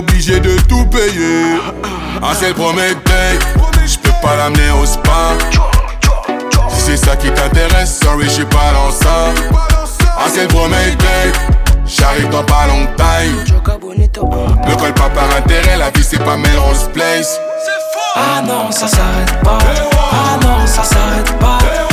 obligé de tout payer. Ah c'est le premier date, j'peux pas l'amener au spa. Si c'est ça qui t'intéresse, sorry j'suis pas dans ça. Ah c'est le premier date, j'arrive dans pas long time. Ne colle pas par intérêt, la vie c'est pas Melrose Place. Ah non ça s'arrête pas, ah non ça s'arrête pas.